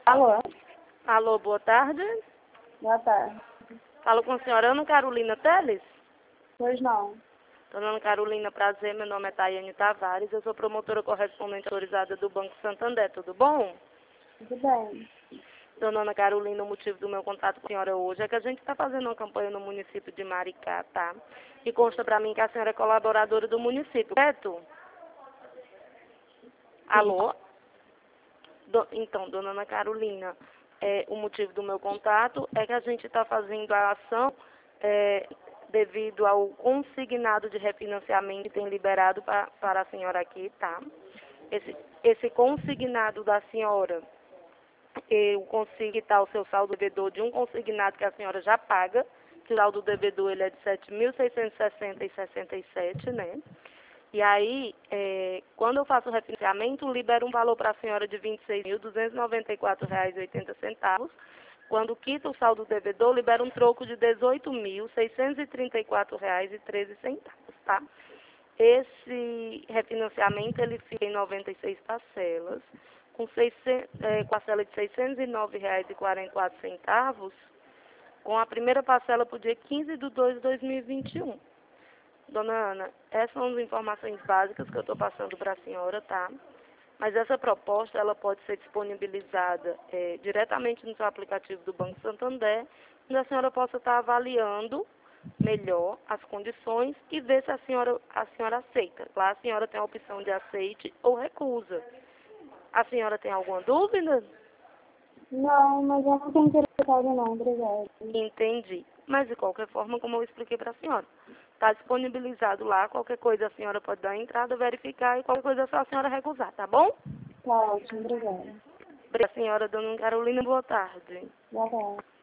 Alô? Alô, boa tarde. Boa tarde. Falo com a senhora Ana Carolina Teles. Pois não. Dona Ana Carolina, prazer, meu nome é Tayane Tavares, eu sou promotora correspondente autorizada do Banco Santander, tudo bom? Tudo bem. Dona Ana Carolina, o motivo do meu contato com a senhora hoje é que a gente está fazendo uma campanha no município de Maricá, tá? E consta para mim que a senhora é colaboradora do município, correto? Alô? Então, dona Ana Carolina, o motivo do meu contato é que a gente está fazendo a ação devido ao consignado de refinanciamento que tem liberado para a senhora aqui, tá? Esse consignado da senhora, eu consigo quitar o seu saldo devedor de um consignado que a senhora já paga, que o saldo devedor ele é de R$ 7.660,67, né? E aí, quando eu faço o refinanciamento, libero um valor para a senhora de R$ 26.294,80. Quando quita o saldo devedor, libero um troco de R$ 18.634,13, tá? Esse refinanciamento, ele fica em 96 parcelas, com parcela de R$ 609,44, com a primeira parcela para o dia 15/2/2021. Dona Ana, essas são as informações básicas que eu estou passando para a senhora, tá? Mas essa proposta, ela pode ser disponibilizada diretamente no seu aplicativo do Banco Santander, onde a senhora possa estar avaliando melhor as condições e ver se a senhora aceita. Lá a senhora tem a opção de aceite ou recusa. A senhora tem alguma dúvida? Não, mas eu não estou interessada não, obrigada. Entendi. Mas, de qualquer forma, como eu expliquei para a senhora, está disponibilizado lá. Qualquer coisa a senhora pode dar a entrada, verificar e qualquer coisa é só a senhora recusar, tá bom? Tá ótimo, obrigada. Obrigada, senhora Dona Carolina. Boa tarde. Boa tarde.